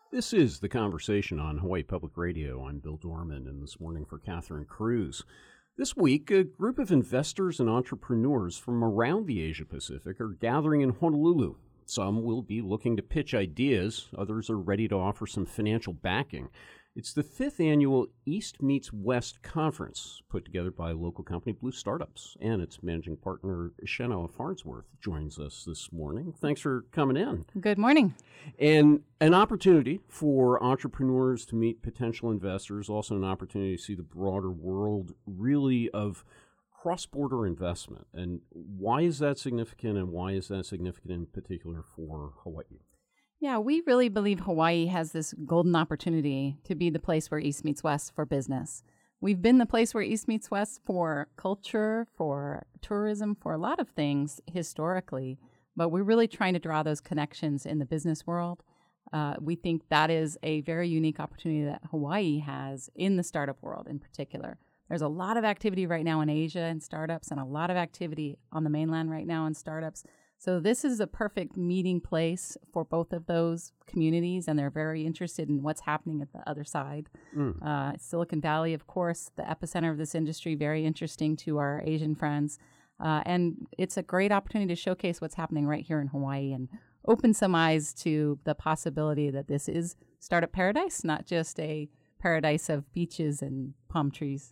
This is The Conversation on Hawaii Public Radio. I'm Bill Dorman, and this morning for Catherine Cruz. This week, a group of investors and entrepreneurs from around the Asia Pacific are gathering in Honolulu. Some will be looking to pitch ideas. Others are ready to offer some financial backing. It's the 5th annual East Meets West Conference, put together by local company Blue Startups, and its managing partner, Shenna Farnsworth, joins us this morning. Thanks for coming in. Good morning. And an opportunity for entrepreneurs to meet potential investors, also an opportunity to see the broader world, really, of cross-border investment. And why is that significant, and why is that significant in particular for Hawaii? Yeah, we really believe Hawaii has this golden opportunity to be the place where East meets West for business. We've been the place where East meets West for culture, for tourism, for a lot of things historically, but we're really trying to draw those connections in the business world. We think that is a very unique opportunity that Hawaii has in the startup world in particular. There's a lot of activity right now in Asia in startups and a lot of activity on the mainland right now in startups. So this is a perfect meeting place for both of those communities, and they're very interested in what's happening at the other side. Silicon Valley, of course, the epicenter of this industry, very interesting to our Asian friends. And it's a great opportunity to showcase what's happening right here in Hawaii and open some eyes to the possibility that this is startup paradise, not just a paradise of beaches and palm trees.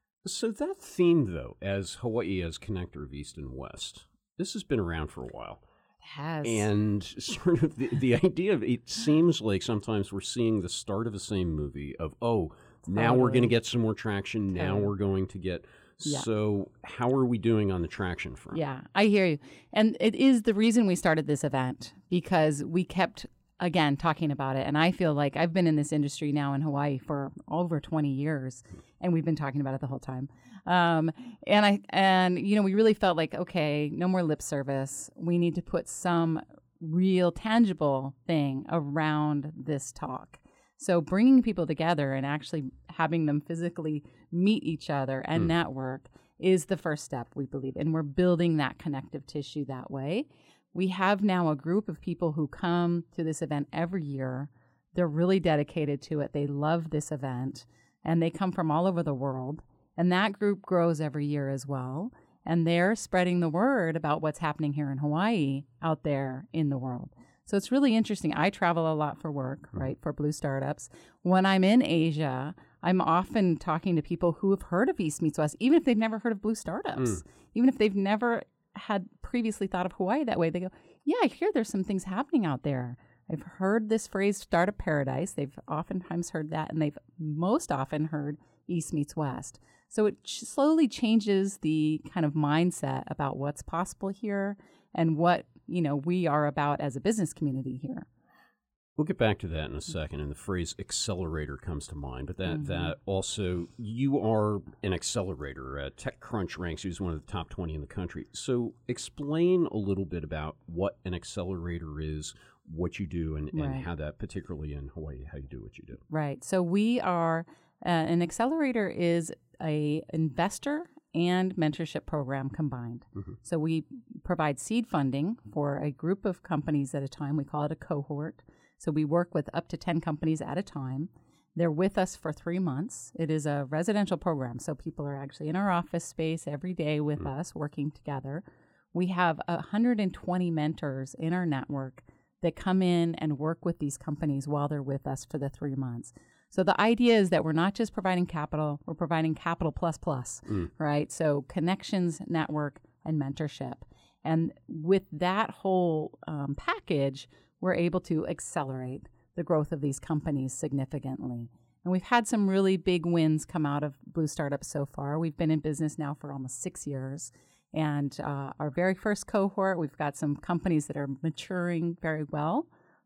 So that theme, though, as Hawaii as connector of East and West, this has been around for a while. It has. And sort of the idea of it seems like sometimes we're seeing the start of the same movie of, now we're going to get some more traction. Now we're going to get. Yeah. So how are we doing on the traction front? Yeah, I hear you. And it is the reason we started this event, because we kept, again, talking about it. And I feel like I've been in this industry now in Hawaii for over 20 years, and we've been talking about it the whole time. And we really felt like, okay, no more lip service. We need to put some real tangible thing around this talk. So bringing people together and actually having them physically meet each other and network is the first step, we believe. And we're building that connective tissue that way. We have now a group of people who come to this event every year. They're really dedicated to it. They love this event, and they come from all over the world. And that group grows every year as well. And they're spreading the word about what's happening here in Hawaii out there in the world. So it's really interesting. I travel a lot for work, right, for Blue Startups. When I'm in Asia, I'm often talking to people who have heard of East Meets West, even if they've never heard of Blue Startups, even if they've never had previously thought of Hawaii that way. They go, yeah, I hear there's some things happening out there. I've heard this phrase, startup paradise. They've oftentimes heard that, and they've most often heard East Meets West. So it slowly changes the kind of mindset about what's possible here and what, we are about as a business community here. We'll get back to that in a second, and the phrase accelerator comes to mind, but that also, you are an accelerator. TechCrunch ranks you as one of the top 20 in the country. So explain a little bit about what an accelerator is, what you do, and how that, particularly in Hawaii, how you do what you do. Right. So we are, an accelerator is a investor and mentorship program combined. So we provide seed funding for a group of companies at a time. We call it a cohort. So we work with up to 10 companies at a time. They're with us for 3 months. It is a residential program, so people are actually in our office space every day with us working together. We have 120 mentors in our network that come in and work with these companies while they're with us for the 3 months. So the idea is that we're not just providing capital, we're providing capital plus, right? So connections, network, and mentorship. And with that whole package, we're able to accelerate the growth of these companies significantly. And we've had some really big wins come out of Blue Startups so far. We've been in business now for almost 6 years. And our very first cohort, we've got some companies that are maturing very well.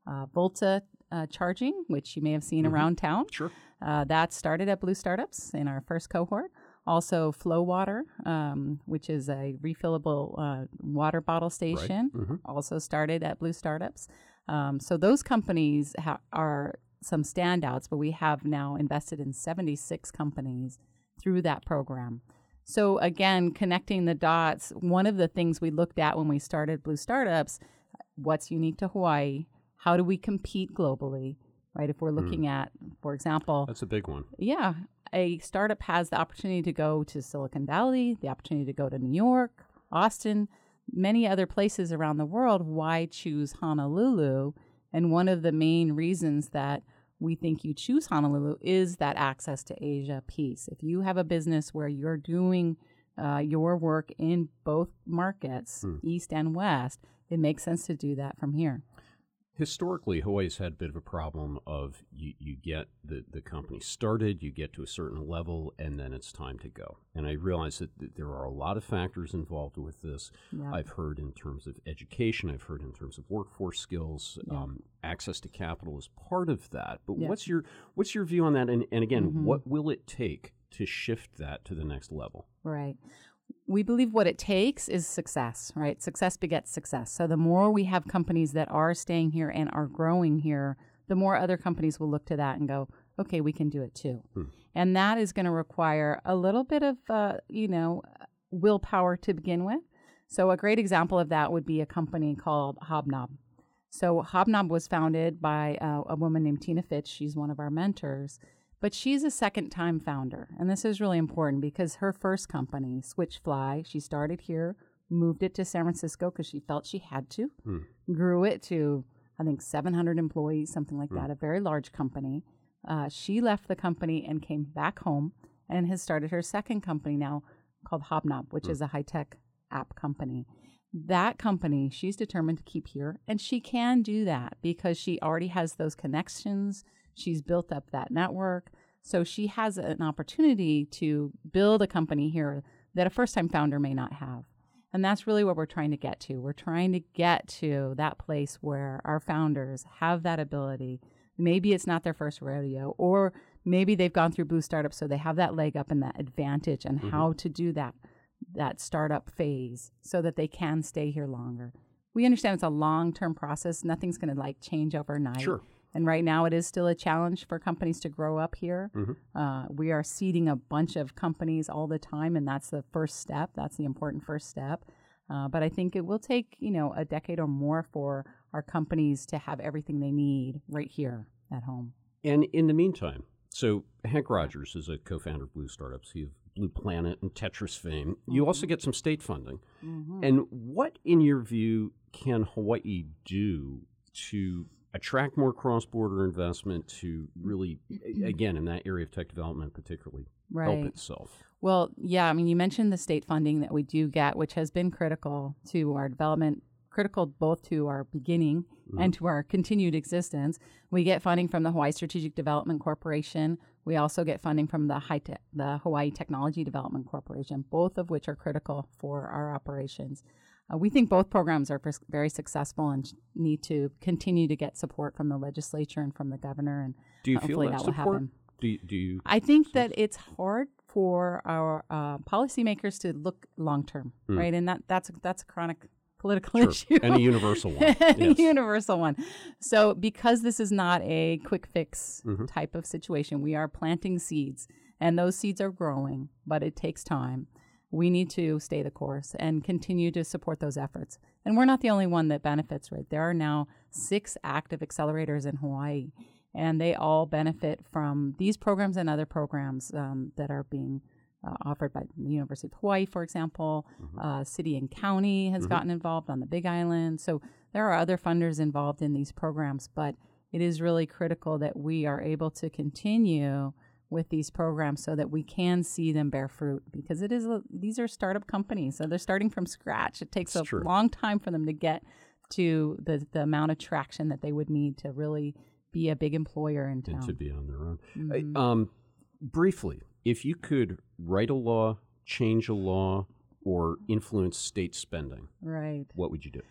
Volta Charging, which you may have seen around town. Sure. That started at Blue Startups in our first cohort. Also Flow Water, which is a refillable water bottle station, also started at Blue Startups. So those companies are some standouts, but we have now invested in 76 companies through that program. So again, connecting the dots, one of the things we looked at when we started Blue Startups, what's unique to Hawaii? How do we compete globally? right? If we're looking at, for example, That's a big one. yeah, a startup has the opportunity to go to Silicon Valley, the opportunity to go to New York, Austin, many other places around the world. Why choose Honolulu? And one of the main reasons that we think you choose Honolulu is that access to Asia piece. If you have a business where you're doing your work in both markets, East and West, it makes sense to do that from here. Historically, Hawaii's had a bit of a problem of you get the company started, you get to a certain level, and then it's time to go. And I realize that there are a lot of factors involved with this. Yeah. I've heard in terms of education, I've heard in terms of workforce skills, Yeah. access to capital is part of that. But Yeah. what's your view on that? And again, what will it take to shift that to the next level? Right. We believe what it takes is success, right? Success begets success. So the more we have companies that are staying here and are growing here, the more other companies will look to that and go, okay, we can do it too. And that is going to require a little bit of, willpower to begin with. So a great example of that would be a company called Hobnob. So Hobnob was founded by a woman named Tina Fitch. She's one of our mentors. But she's a second-time founder, and this is really important because her first company, Switchfly, she started here, moved it to San Francisco because she felt she had to, grew it to, I think, 700 employees, something like that, a very large company. She left the company and came back home and has started her second company now called Hobnob, which is a high-tech app company. That company, she's determined to keep here, and she can do that because she already has those connections. She's built up that network. So she has an opportunity to build a company here that a first-time founder may not have. And that's really what we're trying to get to. We're trying to get to that place where our founders have that ability. Maybe it's not their first rodeo, or maybe they've gone through Boost Startup, so they have that leg up and that advantage and how to do that startup phase so that they can stay here longer. We understand it's a long-term process. Nothing's going to change overnight. Sure. And right now, it is still a challenge for companies to grow up here. We are seeding a bunch of companies all the time, and that's the first step. That's the important first step. But I think it will take, a decade or more for our companies to have everything they need right here at home. And in the meantime, so Hank Rogers is a co-founder of Blue Startups. He has Blue Planet and Tetris fame. You also get some state funding. And what, in your view, can Hawaii do to attract more cross-border investment to really, again, in that area of tech development particularly, help itself? Well, yeah, you mentioned the state funding that we do get, which has been critical to our development, critical both to our beginning and to our continued existence. We get funding from the Hawaii Strategic Development Corporation. We also get funding from the Hawaii Technology Development Corporation, both of which are critical for our operations. We think both programs are very successful and need to continue to get support from the legislature and from the governor. And do you feel that will support? happen. Do you? I think that it's hard for our policymakers to look long term, right? And that's a chronic political issue. And a universal one. A universal one. So because this is not a quick fix type of situation, we are planting seeds, and those seeds are growing, but it takes time. We need to stay the course and continue to support those efforts. And we're not the only one that benefits, right? There are now 6 active accelerators in Hawaii, and they all benefit from these programs and other programs that are being offered by the University of Hawaii, for example. City and county has gotten involved on the Big Island. So there are other funders involved in these programs, but it is really critical that we are able to continue with these programs so that we can see them bear fruit, because these are startup companies, so they're starting from scratch. It takes a long time for them to get to the amount of traction that they would need to really be a big employer in town. And to be on their own. Briefly, if you could write a law, change a law, or influence state spending, what would you do?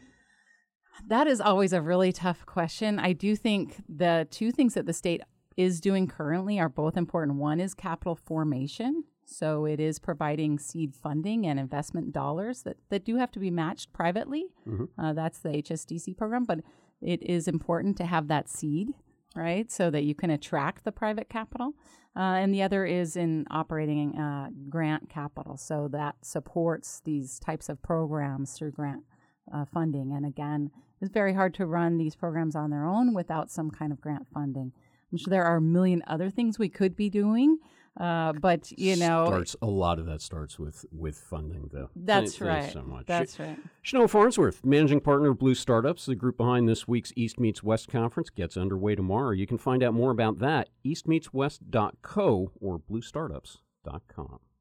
That is always a really tough question. I do think the two things that the state is doing currently are both important. One is capital formation. So it is providing seed funding and investment dollars that do have to be matched privately. That's the HSDC program, but it is important to have that seed, right, so that you can attract the private capital. And the other is in operating grant capital. So that supports these types of programs through grant funding. And again, it's very hard to run these programs on their own without some kind of grant funding. I'm sure there are a million other things we could be doing. But, you know. A lot of that starts with funding, though. That's right. Thanks so much. That's right. Shanoa Farnsworth, managing partner of Blue Startups, the group behind this week's East Meets West conference, gets underway tomorrow. You can find out more about that, eastmeetswest.co or bluestartups.com.